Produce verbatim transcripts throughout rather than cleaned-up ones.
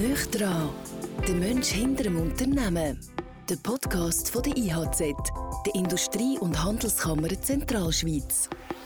Nöch dran, der Mensch hinter dem Unternehmen. Der Podcast von der I H Z, der Industrie- und Handelskammer Zentralschweiz.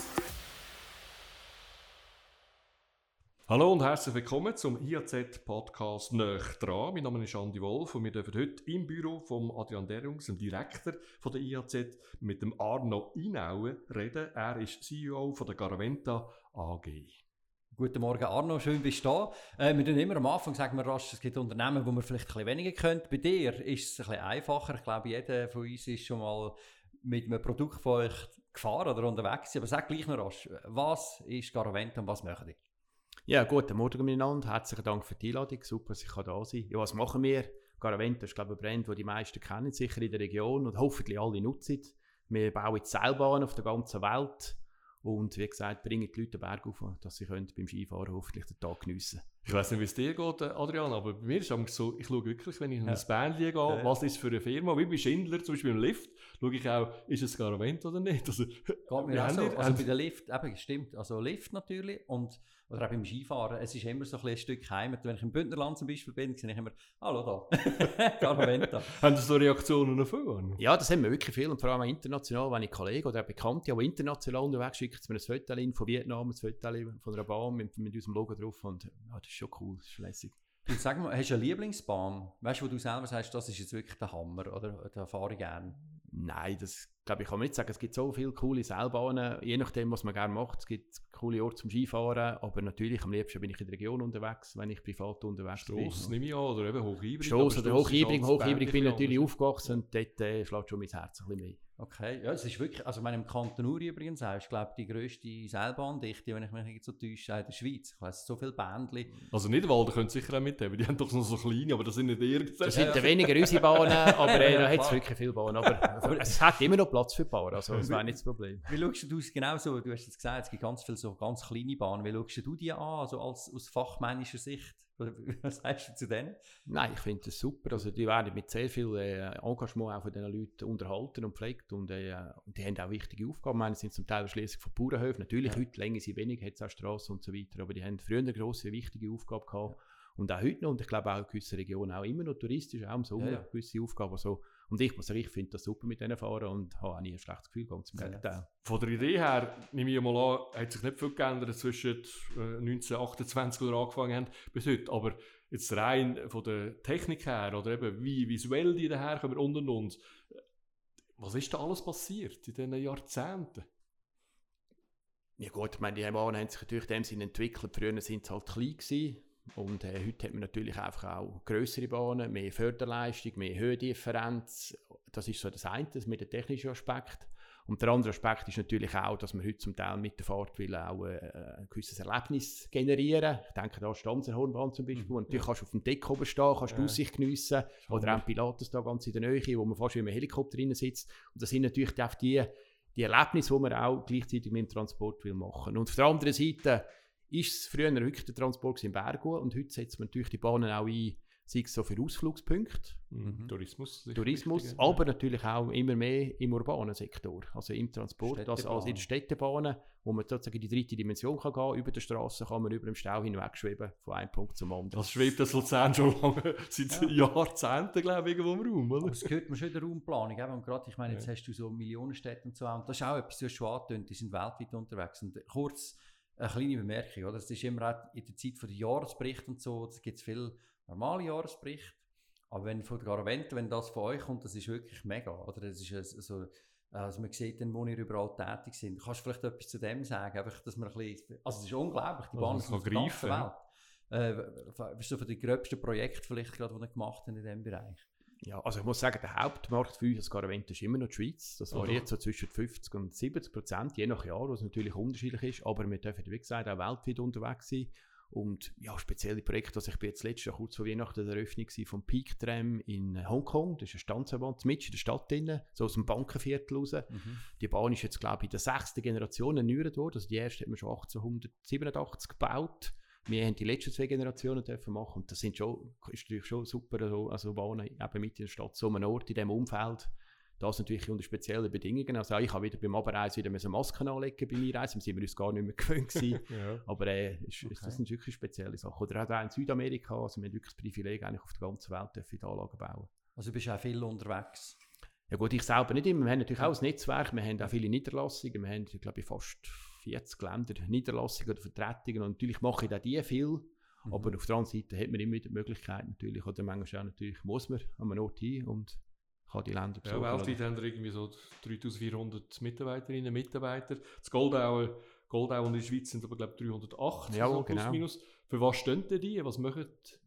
Hallo und herzlich willkommen zum I H Z-Podcast «Nöch dran». Mein Name ist Andi Wolf und wir dürfen heute im Büro von Adrian Derungs, dem Direktor von der I H Z, mit dem Arno Inauen reden. Er ist C E O von der Garaventa A G. Guten Morgen Arno, schön bist du da. Äh, wir tun immer am Anfang, sagen wir rasch, es gibt Unternehmen, wo man vielleicht ein bisschen weniger kennt. Bei dir ist es ein bisschen einfacher. Ich glaube, jeder von uns ist schon mal mit einem Produkt von euch gefahren oder unterwegs. Aber sag gleich noch rasch, was ist Garaventa und was machen ihr? Ja, guten Morgen miteinander. Herzlichen Dank für die Einladung. Super, dass ich da sein kann. Ja, was machen wir? Garaventa ist, glaube ich, ein Brand, den die meisten kennen, sicher in der Region und hoffentlich alle nutzen. Wir bauen Seilbahnen auf der ganzen Welt. Und wie gesagt, bringen die Leute den Berg auf, dass sie können beim Skifahren hoffentlich den Tag geniessen können. Ich weiss nicht, wie es dir geht, Adrian, aber bei mir ist es so, ich schaue wirklich, wenn ich in ein Ja. Bändchen gehe, Ja. was ist für eine Firma, wie bei Schindler, zum Beispiel im Lift, schaue ich auch, ist es Garaventa oder nicht. Also, Geht mir auch so. Also bei der Lift, eben, stimmt, also Lift natürlich und oder auch beim Skifahren, es ist immer so ein, ein Stück Heimat. Wenn ich im Bündnerland zum Beispiel bin, sehe ich immer, hallo da, Garaventa. Haben Sie so Reaktionen auf Arno? Ja, das haben wir wirklich viel und vor allem auch international, wenn ich Kollegen oder auch Bekannte, die international unterwegs schicken, mir ein Foto von Vietnam, ein Foto von einer Bahn mit, mit unserem Logo drauf und ja, das ist schon cool, das ist lässig. Und sag mal, hast du eine Lieblingsbahn? Weißt du, wo du selber sagst, das ist jetzt wirklich der Hammer, oder? Da fahre ich gerne. Nein, das glaube ich kann man nicht sagen. Es gibt so viele coole Seilbahnen, je nachdem, was man gerne macht. Es gibt coole Orte zum Skifahren, aber natürlich am liebsten bin ich in der Region unterwegs, wenn ich privat unterwegs Strasse, bin. nehme ich an, oder eben Hochhybrid. Strasse oder Hochhybrid. Hochhybrid bin ich natürlich auf. aufgewachsen und dort äh, schlägt schon mein Herz ein bisschen mehr. Okay, ja, es ist wirklich, also in meinem Kanton Uri übrigens auch, ist glaube ich die grösste Seilbahndichte, wenn ich mich nicht so täusche, in der Schweiz. Ich weiss, so viele Bändchen. Also Nidwalden können sicher auch mitnehmen, die haben doch noch so kleine, aber das sind nicht irgendwelche. Das sind ja weniger unsere Bahnen, aber äh, Ja, da hat es klar. wirklich viele Bahnen. Aber es hat immer noch Platz für Paar, also das wäre nicht das Problem. Wie schaust du es genau so? Du hast jetzt gesagt, es gibt ganz viele so ganz kleine Bahnen. Wie schaust du die an, also als, aus fachmännischer Sicht? Was sagst du zu denen? Nein, ich finde das super. Also die werden mit sehr viel äh, Engagement auch von diesen Leuten unterhalten und gepflegt und, äh, und die haben auch wichtige Aufgaben. Ich meine, es sind zum Teil schließlich von Bauernhöfen. Natürlich, Ja. heute länger sind wenig, hat es auch Strassen und so weiter, aber die haben früher eine grosse, wichtige Aufgabe gehabt. Ja. Und auch heute noch, und ich glaube auch in gewissen Regionen auch immer noch touristisch, auch im Sommer, Ja, ja. gewisse Aufgaben. Also, und ich muss sagen, ich finde das super mit denen fahren und habe auch nie ein schlechtes Gefühl, ganz im Ja, Gegenteil. Von der Idee her, nehme ich mal an, hat sich nicht viel geändert zwischen äh, neunzehnhundertachtundzwanzig, als wir angefangen haben, bis heute. Aber jetzt rein von der Technik her oder eben wie visuell die daherkommen und und und. Was ist da alles passiert in diesen Jahrzehnten? Ja gut, ich meine, die Bahnen haben sich natürlich in dem Sinne entwickelt. Früher sind sie halt klein gewesen. Und äh, heute hat man natürlich einfach auch grössere Bahnen, mehr Förderleistung, mehr Höhendifferenz. Das ist so das eine, das mit dem technischen Aspekt. Und der andere Aspekt ist natürlich auch, dass man heute zum Teil mit der Fahrt will auch äh, ein gewisses Erlebnis generieren. Ich denke da an die Stanzerhornbahn zum Beispiel. Mhm, Und natürlich ja. kannst du auf dem Deck oben stehen, kannst Ja. die Aussicht geniessen. Schau Oder mal. auch Pilatus da ganz in der Nähe, wo man fast wie im Helikopter drin sitzt. Und das sind natürlich auch die, die Erlebnisse, die man auch gleichzeitig mit dem Transport will machen. Und auf der anderen Seite ist es früher wirklich der Transport in Bergo und heute setzt man natürlich die Bahnen auch ein, sei es so für Ausflugspunkte, Mhm. Tourismus. sicher Tourismus, wichtig, aber natürlich auch immer mehr im urbanen Sektor, also im Transport, also, also in den Städtebahnen, wo man sozusagen in die dritte Dimension kann gehen, über der Straße kann man über dem Stau hinweg schweben, von einem Punkt zum anderen. Das schwebt das Luzern schon lange, seit Ja. Jahrzehnten, glaube ich, irgendwo im Raum, oder? Aber es gehört mir schon in der Raumplanung. Eben. Und gerade, ich meine, jetzt Ja. hast du so Millionenstädte und so. Und das ist auch etwas, was schon angetönt, die sind weltweit unterwegs. Und kurz eine kleine Bemerkung, oder? Das ist immer auch in der Zeit der Jahresberichte und so, da gibt es viele normale Jahresberichte. Aber wenn von der Garaventa, wenn das von euch kommt, das ist wirklich mega. Oder? Das ist also, also man sieht dann, wo ihr überall tätig sind. Kannst du vielleicht etwas zu dem sagen? Einfach, dass man ein bisschen, also es ist unglaublich, die Also Bahnen man sind kann auf der ganzen greifen, Welt. Äh, was ist so von den gröbsten Projekten vielleicht gerade, die ihr gemacht habt in diesem Bereich? Ja, also ich muss sagen, der Hauptmarkt für uns als Garaventa ist immer noch die Schweiz. Das Oh, variiert doch. so zwischen fünfzig und siebzig Prozent, je nach Jahr, was natürlich unterschiedlich ist. Aber wir dürfen, wie gesagt, auch weltweit unterwegs sein. Und ja, spezielle Projekte, also ich bin jetzt letztes Jahr kurz vor Weihnachten der Eröffnung vom Peak Tram in Hongkong. Das ist eine Stanzbahn mitten in der Stadt drin, so aus dem Bankenviertel raus. Mhm. Die Bahn ist jetzt, glaube ich, in der sechsten Generation erneuert worden. Also die erste hat man schon achtzehnhundertsiebenundachtzig gebaut. Wir haben die letzten zwei Generationen dürfen machen und das sind schon, ist natürlich schon super, also, also Bahnen eben mit in der Stadt, so einem Ort, in diesem Umfeld. Das natürlich unter speziellen Bedingungen. Also ich habe wieder beim Abreisen wieder Masken anlegen bei mir Reisen, sind wir uns gar nicht mehr gewöhnt gewesen. ja. Aber äh, ist, okay. das sind wirklich spezielle Sachen. Oder auch in Südamerika, also wir haben wirklich das Privileg, eigentlich auf der ganzen Welt dürfen die Anlagen bauen. Also du bist auch viel unterwegs? Ja gut, ich selber nicht immer. Wir haben natürlich auch ein Netzwerk, wir haben auch viele Niederlassungen, wir haben, glaube ich, fast vierzig Länder Niederlassungen oder Vertretungen und natürlich mache ich auch die viel, mhm. aber auf der anderen Seite hat man immer wieder die Möglichkeit natürlich, oder manchmal auch natürlich muss man an einen Ort hin und kann die Länder besuchen. Ja, weltweit haben wir irgendwie so dreitausendvierhundert Mitarbeiterinnen und Mitarbeiter. Das Goldau, Goldau und in der Schweiz sind aber, glaube ich, dreihundertacht. Ja, so genau. Plus, minus. Für was stehen denn die? Was machen die?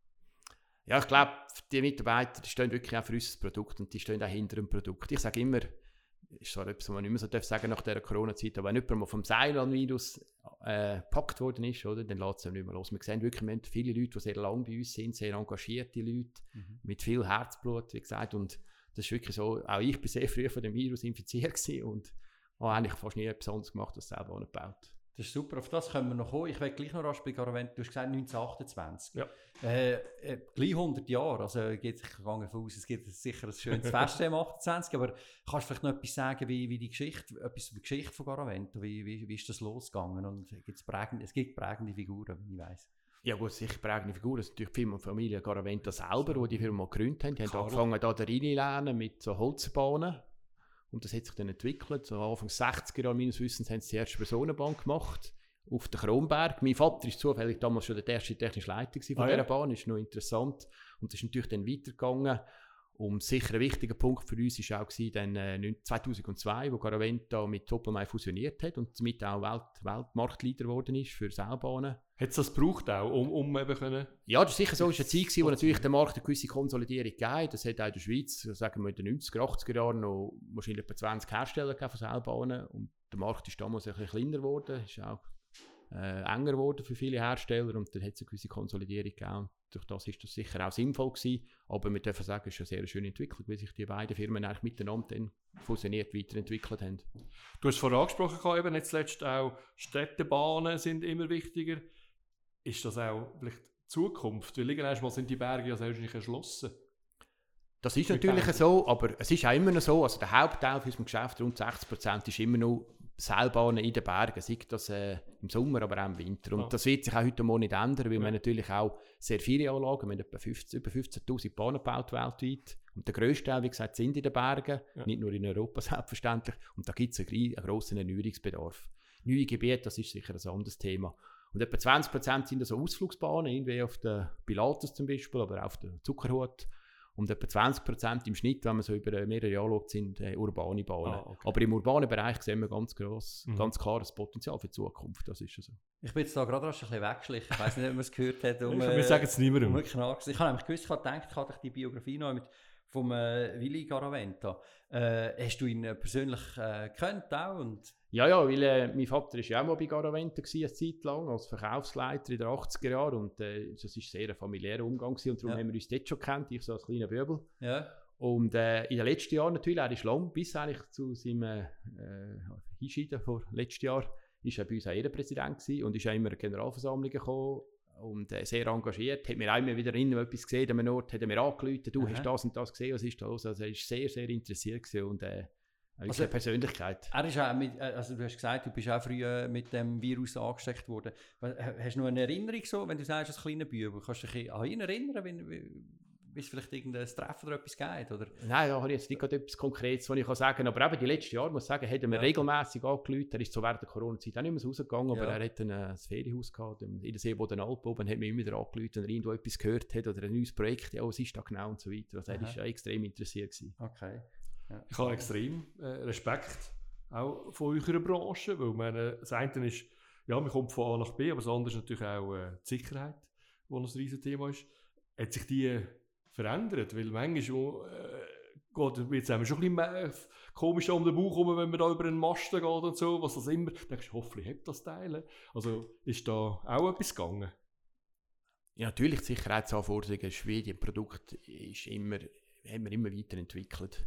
Ja, ich glaube, die Mitarbeiter die stehen wirklich auch für unser Produkt und die stehen auch hinter dem Produkt. Ich sage immer, ist zwar etwas, was man nicht mehr so darf sagen nach dieser Corona-Zeit, aber wenn jemand mal vom Ceylan-Virus äh, gepackt worden ist, oder, dann lässt es ihm nicht mehr los. Wir sehen wirklich, wir haben viele Leute, die sehr lange bei uns sind, sehr engagierte Leute, mhm. mit viel Herzblut, wie gesagt, und das ist wirklich so, auch ich war sehr früh von dem Virus infiziert gewesen und habe eigentlich fast nie etwas anderes gemacht, als selber gebaut. Das ist super, auf das können wir noch kommen. Ich will gleich noch rasch bei Garaventa, du hast gesagt neunzehnhundertachtundzwanzig. Ja. Äh, äh, gleich hundert Jahre, also geht, ich gehe davon aus, es gibt sicher ein schönes Fest am achtundzwanzig, aber kannst du vielleicht noch etwas sagen, wie, wie die Geschichte, etwas über die Geschichte von Garaventa, wie, wie, wie ist das losgegangen und gibt's prägende, es gibt prägende Figuren, wie ich weiss. Ja gut, sicher prägende Figuren, das ist natürlich die Firma und Familie Garaventa selber, die die Firma gegründet haben. Die haben angefangen da reinzulernen mit so Holzbahnen. Und das hat sich dann entwickelt. So Anfang sechziger Jahre meines Wissens haben sie die erste Personenbahn gemacht auf den Kronberg. Mein Vater war zufällig damals schon der erste technische Leiter von ah, dieser ja. Bahn. Das ist noch interessant. Und das ist natürlich dann weitergegangen. Und sicher ein wichtiger Punkt für uns war auch dann, äh, zweitausendzwei, wo Garaventa mit Doppelmayr fusioniert hat und damit auch Welt, Weltmarktleader geworden ist für Seilbahnen. Hat es das gebraucht auch, um, um eben können... Ja, das ist sicher so. Es war eine Zeit, wo natürlich der Markt eine gewisse Konsolidierung gab. Das hat auch in der Schweiz, sagen wir in den neunziger, achtziger Jahren, noch wahrscheinlich etwa zwanzig Hersteller von Seilbahnen. Und der Markt ist damals ein bisschen kleiner geworden, ist auch äh, enger geworden für viele Hersteller und dann hat es eine gewisse Konsolidierung gegeben. Durch das ist das sicher auch sinnvoll gewesen. Aber wir dürfen sagen, es ist eine sehr schöne Entwicklung, weil sich die beiden Firmen eigentlich miteinander dann fusioniert weiterentwickelt haben. Du hast vorhin angesprochen, eben nicht zuletzt auch Städtebahnen sind immer wichtiger. Ist das auch vielleicht Zukunft? Weil irgendwann mal sind die Berge ja selbst nicht erschlossen. Das ist natürlich so, aber es ist auch immer noch so, also der Hauptteil für unserem Geschäft, rund sechzig Prozent, ist immer noch Seilbahnen in den Bergen, sei das äh, im Sommer, aber auch im Winter. Und ja. das wird sich auch heute Morgen nicht ändern, weil ja. wir natürlich auch sehr viele Anlagen, wir haben etwa fünfzehn, über fünfzehntausend Bahnen gebaut weltweit. Und der grösste Teil, wie gesagt, sind in den Bergen, ja. nicht nur in Europa selbstverständlich. Und da gibt es einen, einen grossen Erneuerungsbedarf. Neue Gebiete, das ist sicher ein anderes Thema. Und etwa zwanzig Prozent sind also Ausflugsbahnen, irgendwie auf der Pilatus zum Beispiel, aber auch auf der Zuckerhut. Und etwa zwanzig Prozent im Schnitt, wenn man so über mehrere Jahre schaut, sind äh, urbane Bahnen. Ah, okay. Aber im urbanen Bereich sehen wir ganz, gross, mhm. ganz klar das Potenzial für die Zukunft. Das ist so. Ich bin jetzt da gerade rasch ein bisschen weggeschlichen. Ich weiss nicht, ob man es gehört hat. Um, wir sagen es nicht mehr. Um. Ich habe nämlich gewusst, ich habe gedacht, ich habe die Biografie noch mit vom äh, Willi Garaventa. Äh, hast du ihn äh, persönlich äh, gekannt auch? Und ja, ja, weil äh, mein Vater war ja auch mal bei Garaventa gewesen, eine Zeit lang, als Verkaufsleiter in den achtziger Jahren. Und äh, das war sehr ein familiärer Umgang gewesen, und darum ja. haben wir uns dort schon gekannt, ich so als kleiner Böbel. Ja. Und äh, in den letzten Jahren natürlich, er ist lang, bis eigentlich zu seinem äh, Hinscheiden vor letztes Jahr, ist er bei uns auch Ehrenpräsident gewesen und ist auch immer in Generalversammlungen gekommen. Und äh, sehr engagiert, hat mir auch immer wieder etwas gesehen an einem Ort, hat er mir angerufen, du Aha. hast das und das gesehen, was ist da los? Also er war sehr, sehr interessiert gewesen und äh, also eine Persönlichkeit. Er ist auch mit, also du hast gesagt, du bist auch früh mit dem Virus angesteckt worden. Hast du noch eine Erinnerung so, wenn du sagst, als kleiner Bub, kannst du dich an ihn erinnern, wenn, wie es vielleicht irgendein Treffen oder etwas geht? Oder? Nein, da habe ich jetzt nicht gerade etwas Konkretes, was ich sagen kann. Aber eben die letzten Jahre, muss ich sagen, hat er mir ja. regelmässig angerufen. Er ist so während der Corona-Zeit auch nicht mehr so rausgegangen, ja. aber er hat ein, ein Ferienhaus gehabt in der Seeboden-Alp oben, hat mir immer wieder angerufen, wenn er irgendwo etwas gehört hat oder ein neues Projekt, ja, was ist da genau und so weiter. Also er war extrem interessiert gewesen. Okay. Ja. Ich habe extrem äh, Respekt auch von eurer Branche, weil meine, das eine ist, ja, man kommt von A nach B, aber das andere ist natürlich auch äh, die Sicherheit, die ein riesiges Thema ist. Hat sich die verändert? Weil manchmal äh, geht es einem schon ein bisschen komisch um den Bauch rum, wenn man da über einen Masten geht und so, was das immer, dann denkst du, hoffentlich habt das Teil. Also ist da auch etwas gegangen? Ja, natürlich, die Sicherheitsanforderungen, das Schweden, Produkt ist immer, haben wir immer weiterentwickelt.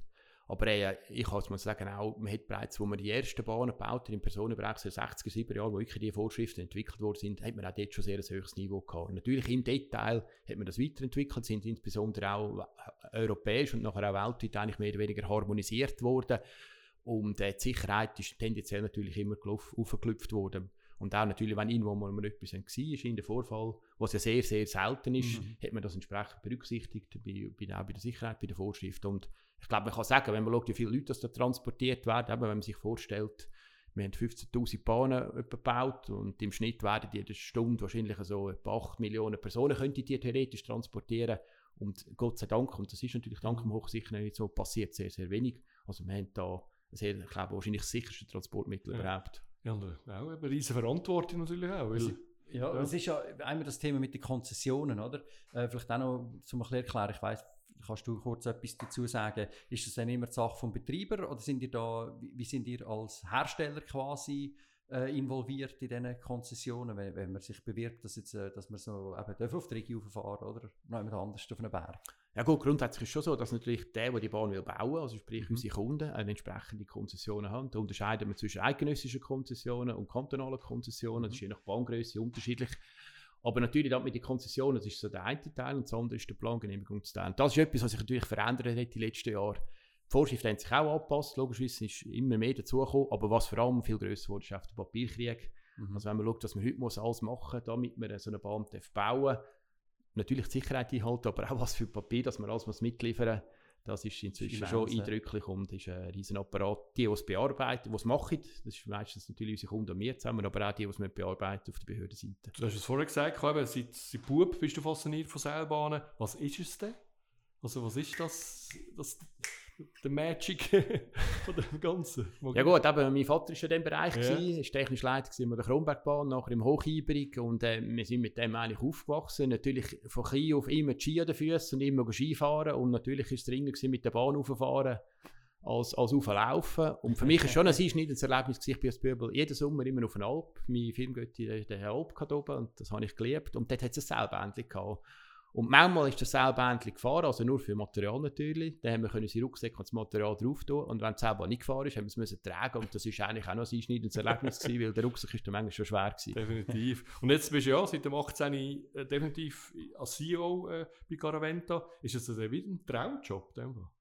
Aber äh, ich kann es mal sagen, auch, man hat bereits, wo man die ersten Bahnen gebaut hat, im Personenbereich in den sechziger, siebziger Jahren, wo wirklich die Vorschriften entwickelt worden sind, hat man auch dort schon sehr ein höchstes Niveau gehabt. Und natürlich im Detail hat man das weiterentwickelt, sind insbesondere auch europäisch und nachher auch weltweit eigentlich mehr oder weniger harmonisiert worden. Und äh, die Sicherheit ist tendenziell natürlich immer aufgeklüpft worden. Und auch natürlich, wenn irgendwo mal etwas war, in der Vorfall, was ja sehr, sehr selten ist, mhm. hat man das entsprechend berücksichtigt, bei, bei, auch bei der Sicherheit, bei der Vorschrift. Und ich glaube, man kann sagen, wenn man schaut, wie viele Leute das da transportiert werden, eben, wenn man sich vorstellt, wir haben fünfzehntausend Bahnen gebaut und im Schnitt werden jede Stunde wahrscheinlich so etwa acht Millionen Personen könnte die theoretisch transportieren. Und Gott sei Dank, und das ist natürlich dank dem Hochsicherheit nicht so, passiert sehr, sehr wenig. Also wir haben da sehr, ich glaube, wahrscheinlich das sicherste Transportmittel ja. überhaupt. Ja, und auch eine riesige Verantwortung natürlich auch. Weil, ja, ja, es ist ja einmal das Thema mit den Konzessionen, oder? Äh, vielleicht auch noch zum erklären, ich weiss, kannst du kurz etwas dazu sagen? Ist das dann immer die Sache vom Betreiber oder sind ihr da, wie sind ihr als Hersteller quasi äh, involviert in diesen Konzessionen, wenn, wenn man sich bewirbt, dass, jetzt, äh, dass man so eben auf die Region fahren oder noch jemand anders auf einen Berg? Ja gut, grundsätzlich ist es schon so, dass natürlich der, der die Bahn will bauen, also sprich mhm. unsere Kunden, eine entsprechende Konzessionen haben. Da unterscheiden wir zwischen eidgenössischen Konzessionen und kantonalen Konzessionen. Mhm. Das ist je nach Bahngröße unterschiedlich. Aber natürlich mit den Konzessionen, das ist so der eine Teil und das andere ist der Plangenehmigungsteil. Das ist etwas, was sich natürlich verändert hat die letzten Jahre. Die Vorschriften haben sich auch angepasst, logischerweise ist immer mehr dazugekommen, aber was vor allem viel grösser wurde, ist auf der Papierkrieg. Mhm. Also wenn man schaut, was man heute muss alles machen muss, damit man so eine Bahn bauen darf, natürlich die Sicherheit einhalten, aber auch was für Papier, dass man alles muss mitliefern muss, das ist inzwischen das ist schon eindrücklich und ist ein riesen Apparat. Die, die es bearbeiten, die es machen, das ist meistens natürlich unsere Kunden und wir zusammen, aber auch die, die es bearbeiten auf der Behördenseite. Du hast es vorher gesagt, eben, seit, seit Bub bist du fasziniert von Seilbahnen. Was ist es denn? Also was ist das, das der Magic von dem Ganzen? Ja gut, eben, mein Vater war in diesem Bereich, ja. gewesen, war technisch Leiter an der Kronbergbahn, nachher im Hochhybrig und äh, wir sind mit dem eigentlich aufgewachsen. Natürlich von Klein auf immer die Ski an den Füßen und immer Skifahren und natürlich war es dringend mit der Bahn rauffahren als, als auflaufen. Und für mich war schon ein einschneidendes Erlebnis, ich bin als Bubel jeden Sommer immer auf einer Alp. Mein Filmgötti, der Herr Alp hatte oben und das habe ich geliebt und dort hat es ein Seilbändchen gehabt. Und manchmal ist das Seilbändchen gefahren, also nur für Material natürlich. Dann haben wir seinen Rucksack und das Material drauf tun. Und wenn das Seilbahn nicht gefahren ist, haben wir es tragen. Und das war eigentlich auch noch ein einschneidendes Erlebnis gewesen, weil der Rucksack ist dann manchmal schon schwer gewesen. Definitiv. Und jetzt bist du ja seit dem achtzehn äh, definitiv als C E O äh, bei Garaventa. Ist das also wieder ein Traumjob?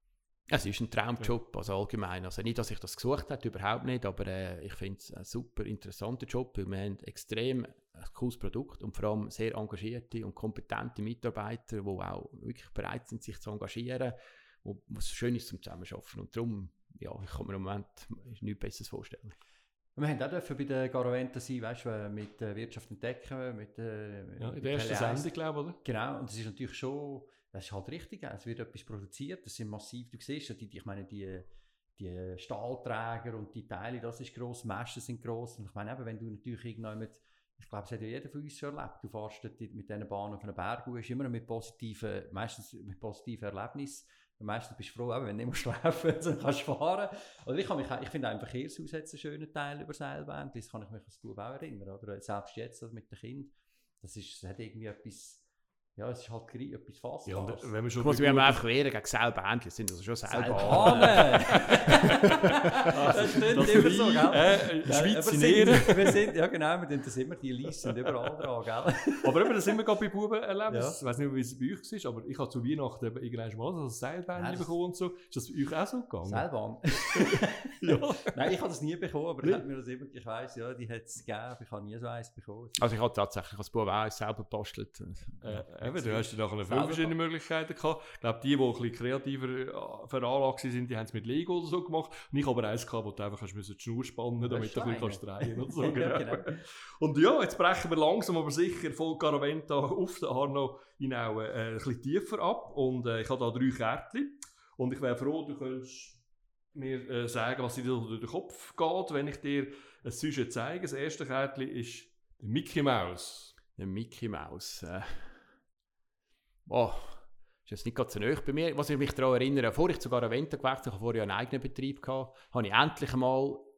Es ist ein Traumjob, also allgemein. Also nicht, dass ich das gesucht habe, überhaupt nicht, aber äh, ich finde es ein super interessanter Job, weil wir haben extrem ein cooles Produkt und vor allem sehr engagierte und kompetente Mitarbeiter, die auch wirklich bereit sind, sich zu engagieren, wo es schön ist zum Zusammenarbeiten. Und darum, ja, ich kann mir im Moment nichts Besseres vorstellen. Wir haben auch bei der Garaventa sein, weißt du, mit äh, Wirtschaft entdecken, mit, äh, ja, in der ersten Sendung, glaube ich, oder? Genau, und das ist natürlich schon, das ist halt richtig, es wird etwas produziert, das sind massiv, du siehst, die, ich meine, die, die Stahlträger und die Teile, das ist gross, Maschen sind gross, und ich meine eben, wenn du natürlich irgendwann mit, ich glaube, das hat ja jeder von uns schon erlebt, du fährst mit diesen Bahnen auf einen Berg, du bist immer mit positiven, meistens mit positiven Erlebnissen. Meistens bist du froh, wenn du nicht mehr schlafen musst, dann kannst du fahren. Oder ich, mich, ich finde einfach Verkehrshaus hat einen schönen Teil über Seilbahn. Das kann ich mich als Bub auch erinnern. Oder selbst jetzt also mit den Kindern. Das, ist, das hat irgendwie etwas, ja, es ist halt etwas Fassbares. Ja, und wenn wir schon ich muss mich einfach wehren gegen Seilbändchen, sind also schon Seilbahnen. Das stimmt immer so, gell? Äh, Schweizinieren. Wir sind, ja genau, wir tun das immer, die Leisen überall dran, gell? Aber eben, das sind wir gerade bei Buben erlebt. Ja. Ich weiß nicht, wie es bei euch war, aber ich habe zu Weihnachten irgendwann mal so ein Seilbändchen ja, bekommen und so. Ist das bei euch auch so gegangen? Seilbahn? Ja. Nein, ich habe das nie bekommen, aber ich, mir das immer, ich weiss, ja, die hat es gegeben, ich habe nie so eins bekommen. Also ich habe tatsächlich als Bub auch eins selber gebastelt. Äh, Eben, du hast ja nachher viele verschiedene Möglichkeiten gehabt. Ich glaube, die, die ein bisschen kreativer veranlagt sind, die haben es mit Lego oder so gemacht. Und ich habe aber eins gehabt, wo du einfach hast die Schnur spannen musst, damit du ein bisschen drehen kannst. So, genau. Ja, genau. Und ja, jetzt brechen wir langsam, aber sicher voll Garaventa auf den Arno Inauen äh, ein bisschen tiefer ab. Und äh, ich habe da drei Kärtchen. Und ich wäre froh, du könntest mir äh, sagen, was dir durch den Kopf geht, wenn ich dir ein Sujet zeige. Das erste Kärtchen ist der Mickey Mouse. Der Mickey Mouse. Äh. Oh, ist jetzt nicht ganz so nahe bei mir. Was ich mich daran erinnere, bevor ich zu Garaventa gewechselt habe, vorher einen eigenen Betrieb gehabt, habe ich endlich einmal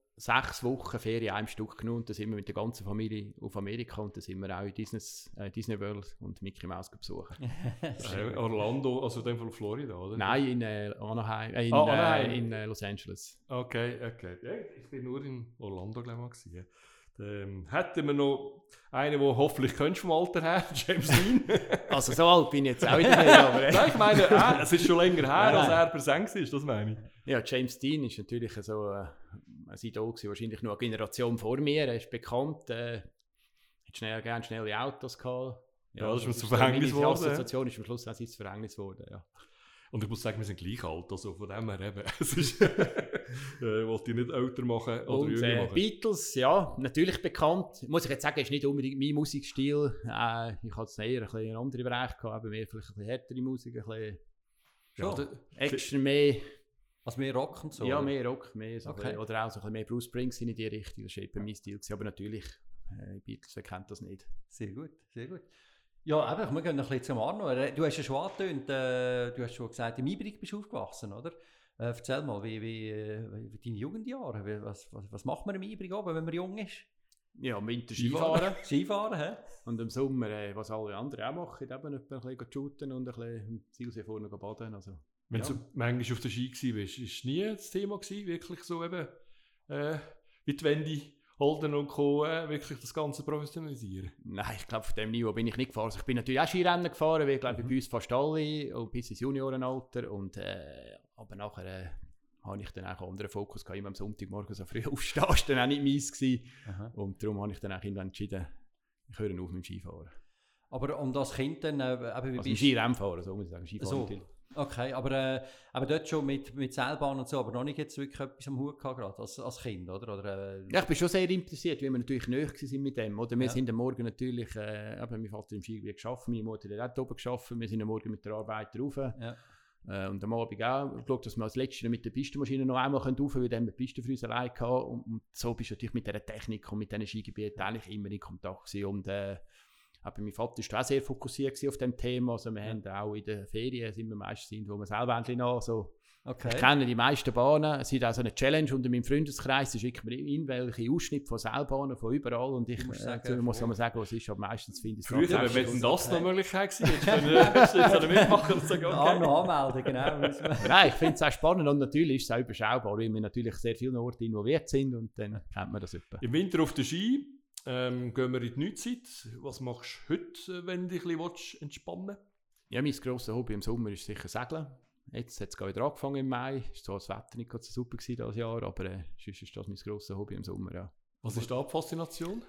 sechs Wochen Ferien einem Stück genommen. Da sind wir mit der ganzen Familie auf Amerika und da sind wir auch in Disney, äh, Disney World und Mickey Mouse besuchen. äh, Orlando, also in dem Fall Florida, oder? Nein, in äh, Anaheim, äh, in, Ah, Anaheim. Äh, in äh, Los Angeles. Okay, okay. Ja, ich bin nur in Orlando, glaube ich, mal. Ähm, hätten wir noch einen, den hoffentlich kennst vom Alter her, James Dean. Also so alt bin ich jetzt auch wieder nicht, aber... Äh. Nein, ich meine, äh, es ist schon länger her, Nein, als nein. er präsent ist, das meine ich. Ja, James Dean ist natürlich so äh, ein Idol gewesen, wahrscheinlich noch eine Generation vor mir. Er ist bekannt, äh, hat schnell, gerne schnelle Autos gehabt. Ja, das ist mir zu so Verhängnis eine geworden. Assoziation ist am Schluss auch sein Verhängnis geworden, ja. Und ich muss sagen, wir sind gleich alt, also von dem her eben. Es ist, äh, wollte ich nicht älter machen oder Und jünger äh, machen. Beatles, ja, natürlich bekannt. Muss ich jetzt sagen, ist nicht unbedingt mein Musikstil. Äh, ich hatte es eher ein bisschen einen anderen Bereich gehabt, eben mehr vielleicht ein bisschen härtere Musik, ein bisschen Ja, Schon. da- extra mehr, Also mehr Rock und so? ja, oder? mehr Rock, mehr so ein Okay. bisschen, oder auch so ein bisschen mehr Bruce Springsteen in die Richtung. Das war eben mein Stil gewesen. Aber natürlich, äh, Beatles, wer kennt das nicht? Sehr gut, sehr gut. Ja, eben, wir gehen noch ein bisschen zum Arno. Du hast ja schon angetönt, äh, du hast schon gesagt, im Ibrig bist du aufgewachsen, oder? Äh, erzähl mal, wie, wie, äh, wie deine Jugendjahre, wie, was, was, was macht man im Ibrig oben, wenn man jung ist? Ja, im Winter Skifahren. Skifahren. Skifahren, hä? Und im Sommer, äh, was alle anderen auch machen, eben ein bisschen shooten und ein bisschen im Zielsee vorne baden. Also, Wenn ja. du manchmal auf der Ski warst, war es nie das Thema gewesen, wirklich so eben, äh, wie die Wendy Holden und Co. Äh, wirklich das Ganze professionalisieren? Nein, ich glaube, auf dem Niveau bin ich nicht gefahren. Also ich bin natürlich auch Skirennen gefahren, wie glaube ich Mhm. bei uns fast alle, und bis ins Juniorenalter. Und, äh, aber nachher äh, habe ich dann auch einen anderen Fokus gehabt. Immer am Sonntagmorgen so früh aufstehen, das war dann auch nicht meins gewesen. Aha. Und darum habe ich dann auch irgendwann entschieden, ich höre auf mit dem Skifahren. Aber um das Kind dann, äh, eben, wie Also im bist Skirennen fahren, so muss ich sagen. Skifahren So. natürlich. Okay, aber, äh, aber dort schon mit, mit Seilbahn und so, aber noch nicht jetzt wirklich etwas am Hut gehabt, gerade als, als Kind, oder? oder äh, Ja, ich bin schon sehr interessiert, weil wir natürlich nahe waren mit dem. Oder? Wir Ja. sind am Morgen natürlich, äh, eben, mein Vater im Skigebiet gearbeitet, meine Mutter hat auch oben gearbeitet, wir sind am Morgen mit der Arbeit rauf. Ja. Äh, und am Abend auch geschaut, dass wir als Letzte mit der Pistenmaschine noch einmal rauf können, weil dann haben wir die Piste für uns allein gehabt. Und, und so bist du natürlich mit dieser Technik und mit diesen Skigebieten eigentlich immer in Kontakt gewesen. Und äh, aber mein Vater war auch sehr fokussiert auf dem Thema. Also wir Ja. haben auch in den Ferien, sind wir meistens sind, wo wir selber endlich nach so. Okay. Ich kenne die meisten Bahnen. Es ist auch so eine Challenge unter meinem Freundeskreis. Es schickt mir irgendwelche Ausschnitte von Seilbahnen von überall. Und ich Du musst äh, sagen, zu- muss voll. mal sagen, was es ist. Aber meistens finde ich es Früher, tatsächlich- wenn das noch Okay. eine Möglichkeit gewesen hättest, können wir jetzt mitmachen und sagen, Ah, okay. noch anmelden, genau. müssen wir- Nein, ich finde es auch spannend und natürlich ist es auch überschaubar, weil wir natürlich sehr viele Orte involviert sind und dann kennt man das etwa. Im Winter auf der Ski ähm, gehen wir in die Neuzeit. Was machst du heute, wenn du dich ein bisschen entspannen willst? Ja, mein grosses Hobby im Sommer ist sicher Segeln. Jetzt hat es wieder angefangen im Mai. Es war zwar das Wetter nicht ganz so super gewesen dieses Jahr, aber äh, sonst ist das mein grosses Hobby im Sommer, ja. Was ist da die Faszination?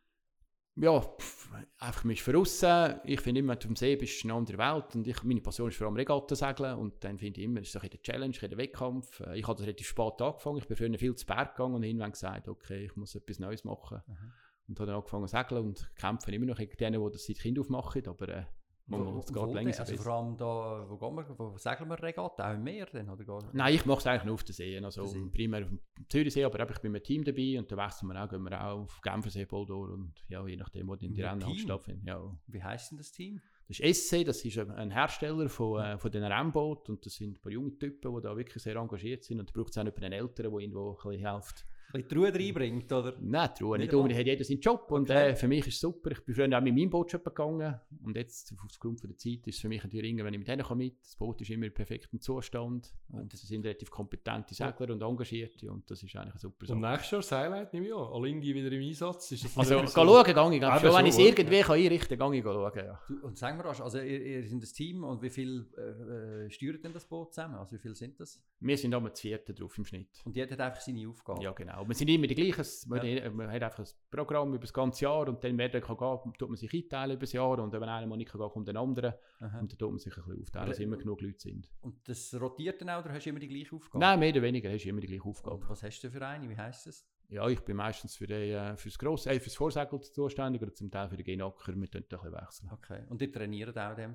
Ja, pff, einfach mich verrissen. Ich finde immer, wenn du am See bist, ist eine andere Welt. Und ich, meine Passion ist vor allem Regattasegeln. Und dann finde ich immer, es ist so ein bisschen der Challenge, ein bisschen der Wettkampf. Äh, Ich habe das relativ spät angefangen. Ich bin früher viel zu Berg gegangen und irgendwann gesagt, okay, ich muss etwas Neues machen. Mhm. Und habe dann angefangen zu segeln und kämpfe immer noch gegen denen, die das seit Kind aufmachen. Aber äh, Wo- es wo- geht wo länger. denn? Also vor allem da, wo gehen wir, wo segeln wir Regatta? Auch im Meer denn, oder gar nicht? Nein, ich mache es eigentlich nur auf den Seen. Also Der See. primär auf dem Zürichsee, aber eben, ich bin mit einem Team dabei und dann wechseln wir auch, gehen wir auch auf Genfersee, Boldor und ja, je nachdem, wo die Mit Rennen halt Team? stattfinden. Ja. Wie heisst denn das Team? Das ist S C, das ist ein- ein Hersteller von, äh, von diesen Rennbooten und das sind ein paar junge Typen, die da wirklich sehr engagiert sind und da braucht es auch noch einen Älteren, der irgendwo ein bisschen hilft. Ein bisschen die Ruhe reinbringt, oder? Nein, die Ruhe Nicht nicht unbedingt, hat jeder seinen Job und Okay. äh, für mich ist es super. Ich bin früher auch mit meinem Boot schon gegangen und jetzt aufgrund von der Zeit ist es für mich natürlich irgendwie, wenn ich mit denen komme mit, das Boot ist immer in perfektem Zustand und sie sind relativ kompetente Segler und engagierte und das ist eigentlich eine super Und Sache. nächstes Jahr das Highlight, nehme ich an. Alingi wieder im Einsatz. Ist das Also, etwas schauen, so- gehe ich glaube Ah, schon, das wenn ich es schon, irgendwie kann einrichten kann, gehe ich schauen, ja. Du, und sagen wir das, also ihr, ihr sind das Team und wie viel äh, äh, steuert denn das Boot zusammen? Also wie viel sind das? Wir sind immer zu vierten drauf im Schnitt. Und jeder hat einfach seine Aufgabe. Ja, genau. Wir sind immer die gleichen. Man, Ja. man hat einfach ein Programm über das ganze Jahr und dann, wer dann kann gehen, tut man sich einteilen über das Jahr und wenn einer mal nicht kann gehen, kommt ein anderer Aha. und dann tut man sich ein bisschen aufteilen, dass Aber- immer genug Leute sind. Und das rotiert dann auch, oder hast du immer die gleiche Aufgabe? Nein, mehr oder weniger hast du immer die gleiche Und Aufgabe. was hast du für eine? Wie heisst das? Ja, ich bin meistens für, die, äh, fürs Grosse, äh, fürs Vorsegel zuständig oder zum Teil für den Genacker. Wir tun ein bisschen wechseln. Okay. Und die trainieren auch in dem Fall?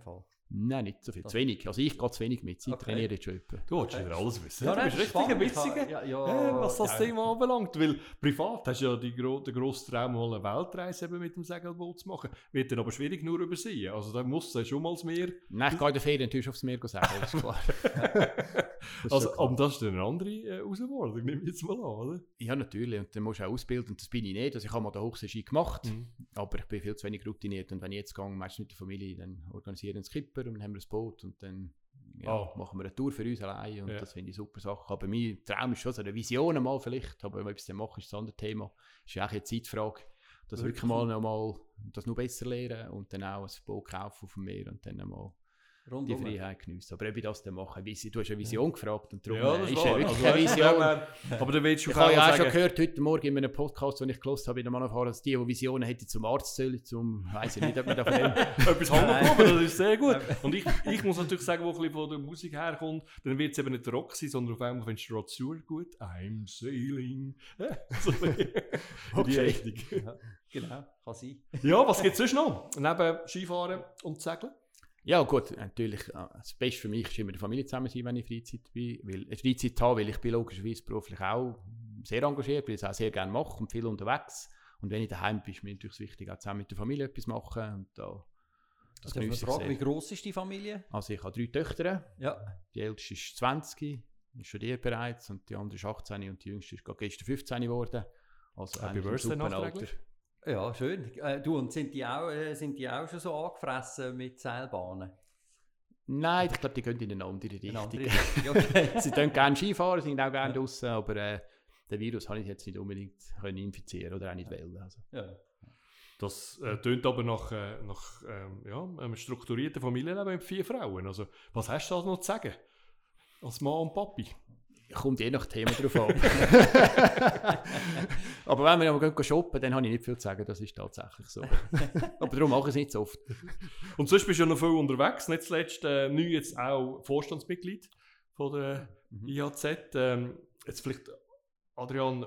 Nein, nicht so viel. Zu wenig. Also ich gehe zu wenig mit. Ich Okay. trainiere jetzt schon etwa. Du wolltest wieder alles wissen. Ja, du nein, bist das ist richtig ein spannend. Witziger, Ja, ja, äh, was das ja. Thema anbelangt. Weil privat hast du ja die gro den grossen Traum, mal eine Weltreise eben mit dem Segelboot zu machen. Wird dann aber schwierig nur übersehen. Also da musst du schon mal das Meer. Nein, ich gehe in der Ferien natürlich aufs Meer sagen, das ist klar. Das ist Also, schon klar. aber das ist dann eine andere äh, Herausforderung, nehme ich jetzt mal an, oder? Ja, natürlich. Und dann musst du auch ausbilden. Und das bin ich nicht. Also ich habe mal den Hochseeski gemacht, Mhm. aber ich bin viel zu wenig routiniert. Und wenn ich jetzt gehe, meistens mit der Familie, dann organisieren wir einen Skipper und dann haben wir ein Boot und dann ja, Oh. machen wir eine Tour für uns allein. Und Ja. das finde ich eine super Sache. Aber mein Traum ist schon so eine Vision mal vielleicht. Aber wenn ich es dann mache, ist das ein anderes Thema. Ist ja auch eine Zeitfrage. Dass wirklich, wirklich mal noch mal das noch besser lernen und dann auch ein Boot kaufen auf dem Meer und dann mal die Rundum. Freiheit geniessen. Aber ob ich das dann mache, Visi- du hast eine Vision gefragt und darum Ja, äh, das ist war ja wirklich also, eine weißt du, Vision. äh, aber dann willst du Ich habe ja auch sagen, schon gehört, heute Morgen in einem Podcast, den ich gelesen habe, in der Mann erfahren, dass die, die Visionen hätten, zum Arzt sollen, zum, weiss ich nicht, ob man da von dem... etwas haben Nein. bekommen, das ist sehr gut. Und ich, ich muss natürlich sagen, wo ein bisschen von der Musik herkommt, dann wird es eben nicht Rock sein, sondern auf einmal findest du Rod Stewart gut. I'm sailing. Ja, so in die Okay. Richtung. Ja, genau, kann sein. Ja, was gibt es sonst noch? Neben Skifahren und Segeln? Ja gut, natürlich, äh, das Beste für mich ist immer die Familie zusammen sein, wenn ich Freizeit bin, weil, äh, Freizeit habe, weil ich bin logischerweise beruflich auch sehr engagiert, weil ich es auch sehr gerne mache und viel unterwegs. Und wenn ich daheim bin, ist mir natürlich wichtig, auch zusammen mit der Familie etwas machen. Und da, das Also, genieße ich Frage, wie sehr. gross ist die Familie? Also ich habe drei Töchter, Ja. die älteste ist zwanzig, ist studiert bereits, und die andere ist achtzehn und die jüngste ist gerade gestern fünfzehn geworden. Also Happy eigentlich im Birthday super nachträglich. Alter. Ja, schön. Äh, du, und sind die, auch, äh, sind die auch schon so angefressen mit Seilbahnen? Nein, ich glaube, die gehen in eine andere Eine Richtung. andere Richtung, okay. Sie können gerne Skifahren, sind auch gerne draußen, aber äh, den Virus habe ich jetzt nicht unbedingt können infizieren oder auch nicht wählen. Also. Ja. Das äh, tönt aber nach, äh, nach ähm, ja, einem strukturierten Familienleben mit vier Frauen. Also, was hast du da noch zu sagen? Als Mann und Papi? Kommt je nach Thema drauf an. Aber wenn wir aber gehen shoppen, dann habe ich nicht viel zu sagen, das ist tatsächlich so. Aber darum mache ich es nicht so oft. Und sonst bist du ja noch viel unterwegs. Nicht zuletzt äh, neu jetzt auch Vorstandsmitglied von der Mhm. I H Z. Ähm, jetzt vielleicht, Adrian,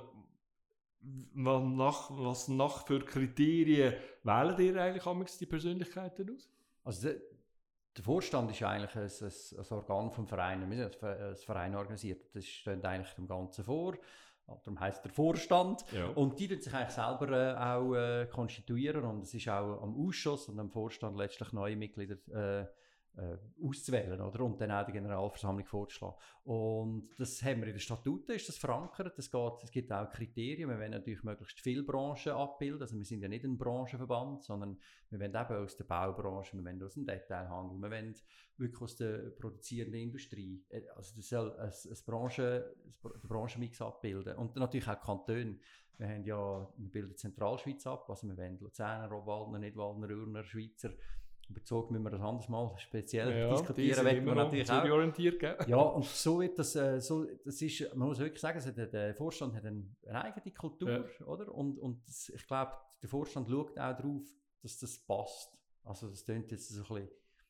was nach, was nach für Kriterien wählen ihr eigentlich amigs die Persönlichkeiten aus? Also der, der Vorstand ist eigentlich ein, ein, ein Organ vom Verein. Wir sind ein Verein organisiert. Das steht eigentlich dem Ganzen vor. Darum heisst der Vorstand. Ja. Und die tun sich eigentlich selber äh, auch äh, konstituieren. Und es ist auch am Ausschuss und am Vorstand letztlich neue Mitglieder äh, äh, auszuwählen, oder? Und dann auch die Generalversammlung vorzuschlagen. Und das haben wir in den Statuten, ist das verankert. Es, geht, es gibt auch Kriterien. Wir wollen natürlich möglichst viele Branchen abbilden. Also wir sind ja nicht ein Branchenverband, sondern wir wollen eben aus der Baubranche, wir wollen aus dem Detailhandel, wir wollen wirklich aus der produzierenden Industrie. Also das soll ein, ein Branchen, ein Branchenmix abbilden. Und natürlich auch Kantone. Wir haben ja, wir bilden Zentralschweiz ab, also wir wollen Luzerner, Obwaldner, Nidwaldner, Urner, Schweizer. Überzog müssen wir das anders mal speziell Ja, diskutieren, wollen wir natürlich auch. orientiert, gell? Ja, und so wird das, äh, so, das ist, man muss wirklich sagen, also der, der Vorstand hat eine, eine eigene Kultur, Ja. oder? Und, und das, ich glaube, der Vorstand schaut auch darauf, dass das passt. Also das klingt jetzt so ein bisschen,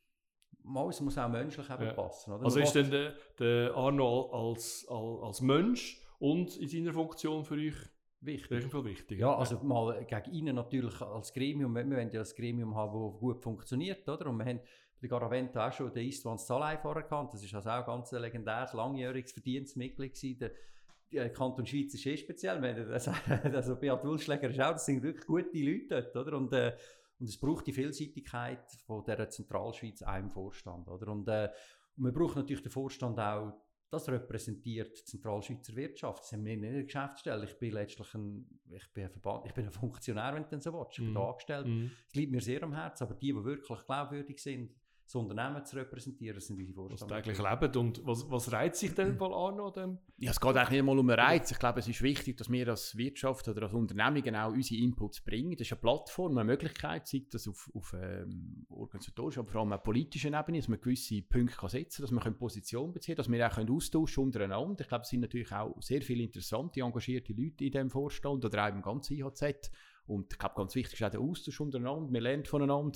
mal, es muss auch menschlich eben Ja. passen, oder? Also Man ist will- denn der, der Arno als, als, als Mensch und in seiner Funktion für euch wichtig. irgendwo wichtig? Ja, also mal gegen Ihnen natürlich als Gremium, wir wollen ja ein Gremium haben, das gut funktioniert, oder? Und wir haben bei der Garaventa auch schon den Istvan Zalai-Fahrer gehabt, das ist also auch ein ganz legendäres, langjähriges Verdienstmitglied gewesen. Der, der Kanton Schweiz ist eh speziell, wir haben das, also Beat Wulschläger ist auch, das sind wirklich gute Leute dort, oder? Und, äh, und es braucht die Vielseitigkeit von dieser Zentralschweiz auch im Vorstand, oder? Und, äh, und wir brauchen natürlich den Vorstand auch, das repräsentiert die Zentralschweizer Wirtschaft. Das haben wir nicht in der Geschäftsstelle. Ich bin letztlich ein, ich bin ein, Verband, ich bin ein Funktionär, wenn du denn so willst. Ich bin Mhm. da angestellt. Mhm. Es liegt mir sehr am Herzen, aber die, die wirklich glaubwürdig sind, das Unternehmen zu repräsentieren, das sind unsere Das Vorstände. täglich leben. Und was, was reizt sich denn mal an an dem? Ja, es geht eigentlich nicht mal um einen Reiz. Ich glaube, es ist wichtig, dass wir als Wirtschaft oder als Unternehmen auch unsere Inputs bringen. Das ist eine Plattform, eine Möglichkeit, sei das auf, auf ähm, organisatorischer, aber vor allem auf politischer Ebene, dass man gewisse Punkte kann setzen kann, dass man Position beziehen kann, dass wir auch können austauschen untereinander. Ich glaube, es sind natürlich auch sehr viele interessante, engagierte Leute in diesem Vorstand oder auch im ganzen I H Z. Und ich glaube, ganz wichtig ist auch der Austausch untereinander. Wir lernen voneinander.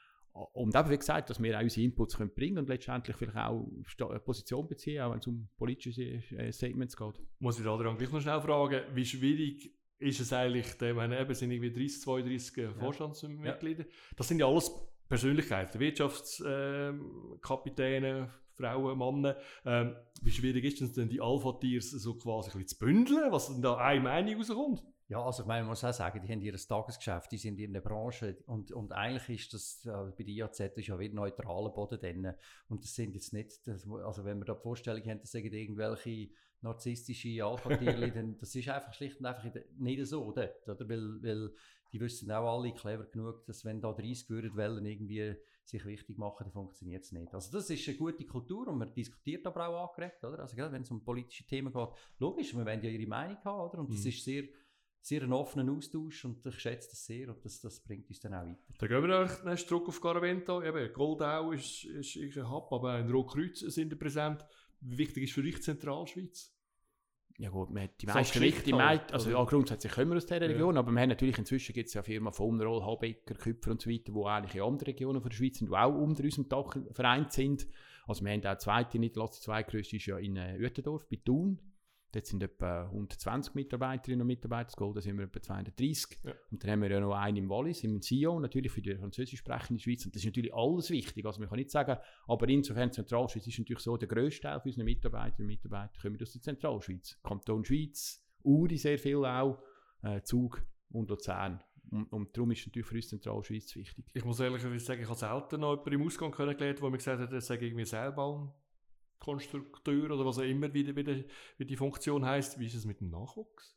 Und eben, wie gesagt, dass wir auch unsere Inputs können bringen und letztendlich vielleicht auch eine Position beziehen, auch wenn es um politische äh, Statements geht. Muss ich da dran gleich noch schnell fragen, wie schwierig ist es eigentlich, ich meine, eben sind irgendwie dreißig, zweiunddreißig äh, Vorstandsmitglieder. Das sind ja alles Persönlichkeiten, Wirtschaftskapitäne, Frauen, Männer. Ähm, wie schwierig ist es denn, die Alpha-Tiers so quasi ein bisschen zu bündeln, was denn da eine Meinung rauskommt? Ja, also ich meine, man muss auch sagen, die haben ihr Tagesgeschäft, die sind in der Branche und, und eigentlich ist das, äh, bei der I A Z ist ja wieder neutraler Boden drin. Und das sind jetzt nicht, das, also wenn wir da die Vorstellung haben, das sagen irgendwelche narzisstische Alpha-Tierchen, dann das ist einfach schlicht und einfach nicht so dort, oder? Weil, weil die wissen auch alle clever genug, dass wenn da dreißig würden wollen, irgendwie sich wichtig machen, dann funktioniert es nicht. Also das ist eine gute Kultur und man diskutiert aber auch angeregt, oder? Also wenn es um politische Themen geht, logisch, wir wollen ja ihre Meinung haben, oder? Und das mhm. ist sehr sehr einen offenen Austausch und ich schätze das sehr und das, das bringt uns dann auch weiter. Dann gehen wir noch zurück auf Garaventa. Eben, Goldau ist, ist, ist ein Hub, aber auch in Rotkreuz sind präsent. Wie wichtig ist für dich Zentralschweiz? Ja gut, man hat die meisten nicht, die meisten, also ja, grundsätzlich kommen wir aus dieser Region, ja. aber wir haben natürlich inzwischen gibt es ja Firmen von Roll, Habecker, Küpfer und so weiter, die eigentlich in anderen Regionen von der Schweiz sind, die auch unter unserem Dach vereint sind. Also wir haben auch zweite Niederlassung, die zweitgrößte ist ja in äh, Uetendorf bei Thun. Dort sind etwa hundertzwanzig Mitarbeiterinnen und Mitarbeiter, das Gold, da sind wir etwa zweihundertdreissig. Ja. Und dann haben wir ja noch einen im Wallis, im Sion, natürlich für die französisch sprechende Schweiz. Und das ist natürlich alles wichtig, also man kann nicht sagen, aber insofern Zentralschweiz ist natürlich so, der grösste Teil unserer Mitarbeiterinnen und Mitarbeiter kommen aus der Zentralschweiz. Kanton Schweiz, Uri sehr viel auch, äh, Zug und Luzern. Und, und darum ist natürlich für uns Zentralschweiz wichtig. Ich muss ehrlich sagen, ich habe selten noch jemanden im Ausgang kennengelernt, der mir gesagt hat, er sei irgendwie Seilbahn Konstrukteur oder was auch immer, wie die, wie die, wie die Funktion heisst. Wie ist es mit dem Nachwuchs?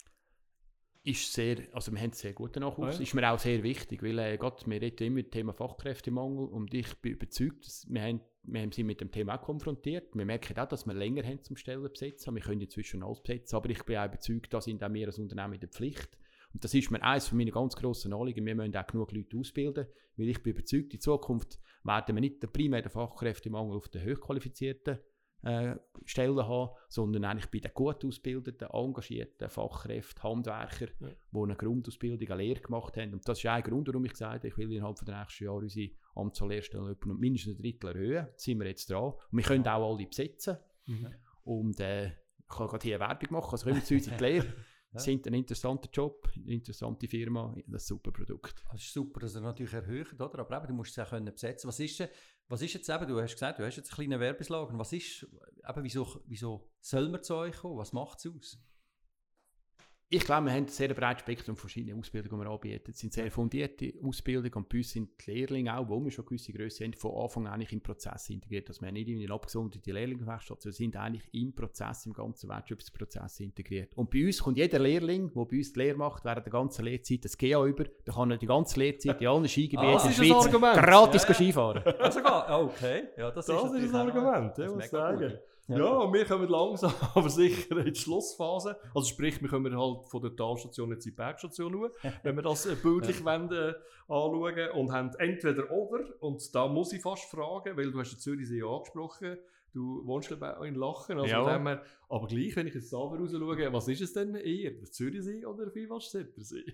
Ist sehr, also wir haben sehr guten Nachwuchs. Ah, ja. Ist mir auch sehr wichtig, weil äh, Gott, wir reden immer über das Thema Fachkräftemangel und ich bin überzeugt, dass wir, haben, wir haben sie mit dem Thema auch konfrontiert. Wir merken auch, dass wir länger haben zum Stellen besetzen. Wir können inzwischen alles besetzen, aber ich bin auch überzeugt, da sind auch wir als Unternehmen in der Pflicht. Und das ist mir eines von meinen ganz grossen Anliegen. Wir müssen auch genug Leute ausbilden, weil ich bin überzeugt, in Zukunft werden wir nicht den primären Fachkräftemangel auf den hochqualifizierten äh, Stellen haben, sondern eigentlich bei den gut ausgebildeten, engagierten Fachkräften, Handwerker, ja. die eine Grundausbildung, eine Lehre gemacht haben. Und das ist ein Grund, warum ich gesagt habe, ich will innerhalb der nächsten Jahre unsere Anzahl Lehrstellen mindestens ein Drittel erhöhen. Da sind wir jetzt dran. Und wir können auch alle besetzen. Mhm. Und äh, ich kann gerade hier Werbung machen, also kommen zu uns in die Lehre. Das ja. ist ein interessanter Job, eine interessante Firma, ein super Produkt. Das ist super, dass er natürlich erhöht, oder? Aber eben, du musst es auch können besetzen. Was ist, was ist jetzt eben, du hast gesagt, du hast jetzt einen kleinen Werbeslager. Was ist, eben, wieso, wieso soll man zu euch kommen? Was macht es aus? Ich glaube, wir haben ein sehr breites Spektrum von verschiedenen Ausbildungen, die wir anbieten. Es sind sehr fundierte Ausbildungen und bei uns sind die Lehrlinge auch, wo wir schon gewisse Grösse haben, von Anfang an eigentlich im Prozess integriert. Also wir haben nicht in eine abgesonderte Lehrlingswerkstatt, wir sind eigentlich im Prozess, im ganzen Wertschöpfungsprozess integriert. Und bei uns kommt jeder Lehrling, der bei uns die Lehre macht, während der ganzen Lehrzeit das G A über, dann kann er die ganze Lehrzeit in allen Skigebieten ah, in der Schweiz gratis ja. Skifahren. Also, okay, ja, das, das ist, ist ein Argument, ja, muss ich sagen. Ja, ja, und wir kommen langsam, aber sicher in die Schlussphase. Also sprich, wir kommen halt von der Talstation jetzt in die Bergstation schauen, wenn wir das äh, bildlich ja. wollen, äh, anschauen und haben entweder oder, und da muss ich fast fragen, weil du hast den Zürichsee angesprochen, du wohnst in Lachen, also ja. wir, aber gleich, wenn ich jetzt da raus schaue, was ist es denn eher, der Zürichsee oder der Villwaschzettersee?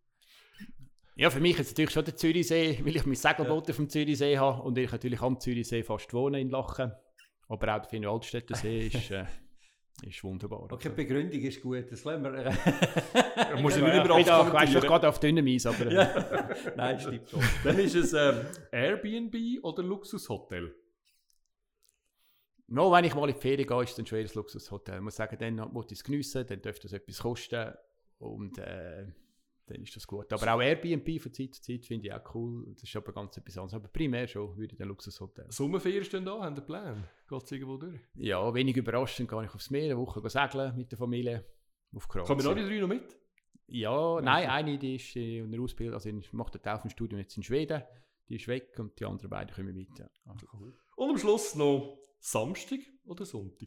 Ja, für mich ist es natürlich schon der Zürichsee, weil ich mein Segelboot ja. auf dem Zürichsee habe und ich natürlich am Zürichsee fast wohne in Lachen. Aber auch der Finne-Altstädter See ist, äh, ist wunderbar. Okay, die Begründung ist gut, das lassen wir. Da musst du nicht über alles kommentieren. Weißt du, gerade auf dünnem Eis, aber... ja. Nein, stimmt schon. Dann ist es ähm, Airbnb oder Luxushotel? No, wenn ich mal in die Ferien gehe, ist es ein schweres Luxushotel. Ich muss sagen, dann muss ich es geniessen, dann dürfte es etwas kosten und äh, dann ist das gut. Aber auch Airbnb von Zeit zu Zeit finde ich auch cool. Das ist aber ganz etwas anderes. Aber primär schon würde ich ein Luxushotel. Sommerferien stehen da, haben Sie einen Plan? Geht es irgendwo durch? Ja, wenig überraschend gehe ich aufs Meer, eine Woche segeln mit der Familie auf Kroatien. Kommen noch die drei noch mit? Ja, ja, nein, eine die ist in der Ausbildung, also ich mache den Teil vom Studium jetzt in Schweden. Die ist weg und die anderen beiden kommen mit. Ja. Also cool. Und am Schluss noch Samstag oder Sonntag?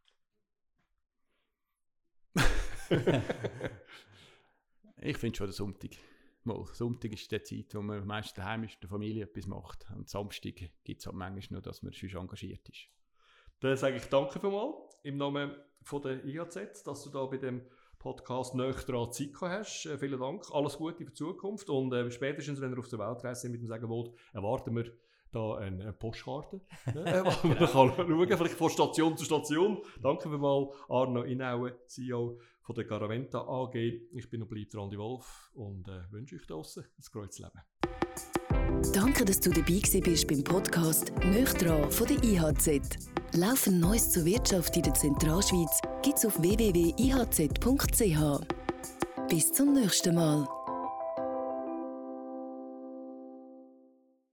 Ich finde schon der Sonntag. Mal, Sonntag ist die Zeit, wo man meistens daheim ist, der Familie etwas macht. Und Samstag gibt es halt manchmal nur, dass man schon engagiert ist. Dann sage ich danke vielmals im Namen von der I H Z, dass du da bei dem Podcast näher dran Zeit hast. Äh, vielen Dank. Alles Gute für die Zukunft. Und äh, spätestens, wenn ihr auf der Weltreise sind mit dem Sagen erwarten wir da eine, eine Postkarte, ne, wo man kann schauen kann, vielleicht von Station zu Station. Danke vielmals, Arno Inauen, C E O von der Garaventa A G. Ich bin und bleibe Andi Wolf und äh, wünsche euch draussen ein gutes Leben. Danke, dass du dabei bist beim Podcast «Nöch dran» von der I H Z. Laufend Neues zur Wirtschaft in der Zentralschweiz gibt's auf w w w punkt i h z punkt c h. Bis zum nächsten Mal.